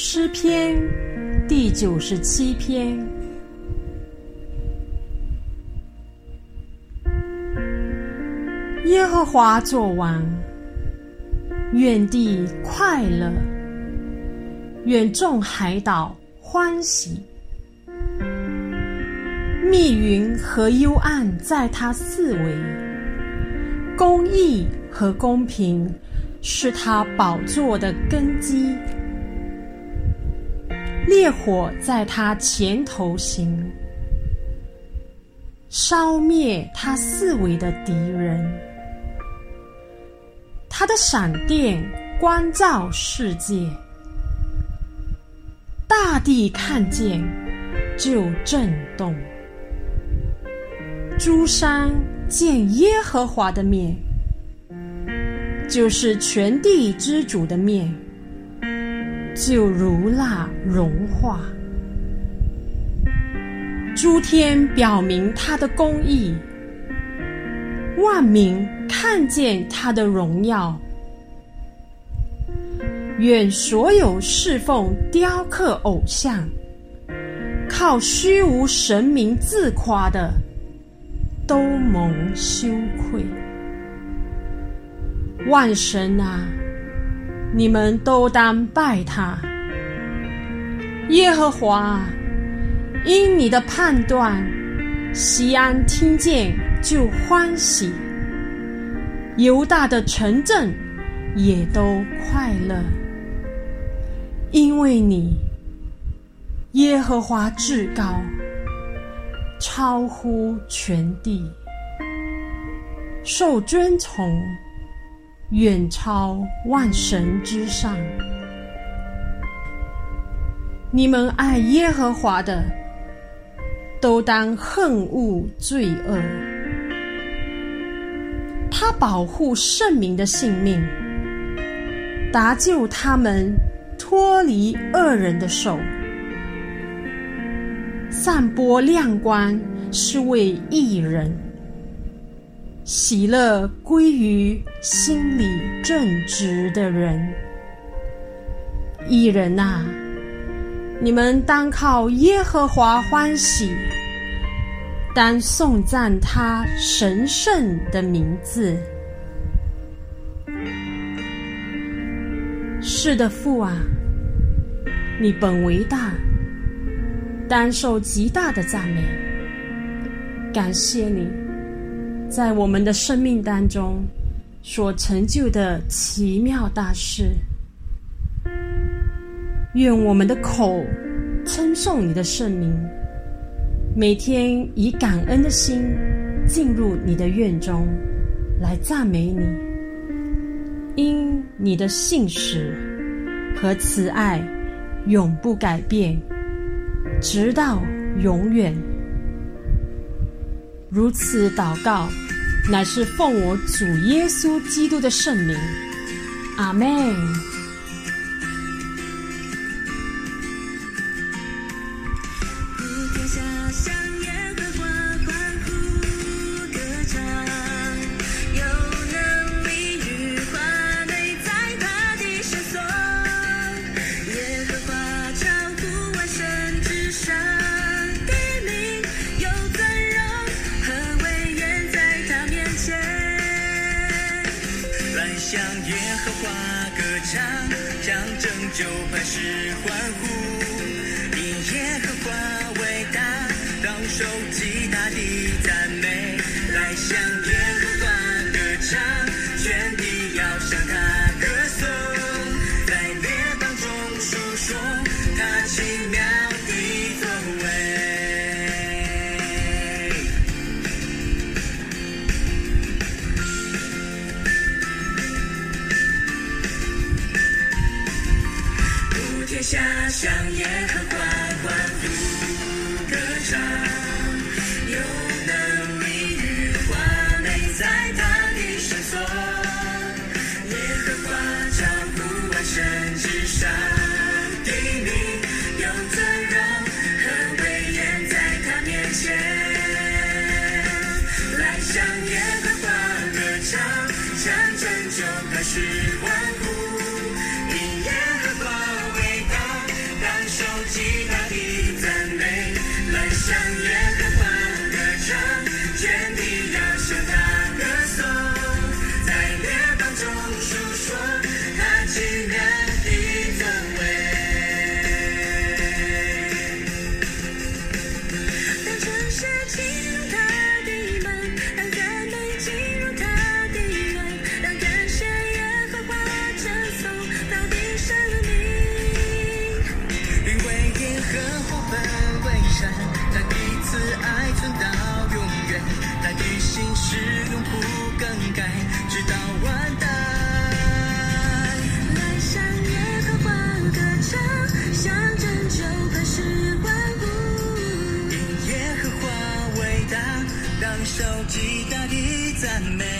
诗篇第97篇。耶和华作王，愿地快乐，愿众海岛欢喜。密云和幽暗在他四围，公义和公平是他宝座的根基。烈火在他前头行，烧灭他四围的敌人。他的闪电光照世界，大地看见就震动。诸山见耶和华的面，就是全地之主的面，就如蜡融化。诸天表明他的公义，万民看见他的荣耀。愿所有侍奉雕刻偶像、靠虚无神明自夸的，都蒙羞愧。万神啊，你们都当拜他。耶和华，因你的判断，西安听见就欢喜，犹大的城镇也都快乐。因为你，耶和华至高，超乎全地，受尊崇，远超万神之上。你们爱耶和华的，都当恨恶罪恶。他保护圣民的性命，搭救他们脱离恶人的手。散播亮光是为义人，喜乐归于心里正直的人。义人啊，你们当靠耶和华欢喜，当颂赞他神圣的名字。是的，父啊，你本为大，当受极大的赞美。感谢你在我们的生命当中所成就的奇妙大事。愿我们的口称颂你的圣名，每天以感恩的心进入你的院中来赞美你，因你的信实和慈爱永不改变，直到永远。如此祷告，乃是奉我主耶稣基督的圣名。阿们。 向耶和华歌唱，将拯救磐石欢呼。因耶和华伟大，当受极大的赞美。来向耶和华歌唱，全地要向他歌颂，在列邦中述说他奇妙的作为。天下向耶和华欢呼歌唱，有能力与华美在他的圣所。耶和华超乎万神之上，地名有尊荣和威严在他面前。来向耶和华歌唱，向拯救磐石欢呼。因耶和华赞美。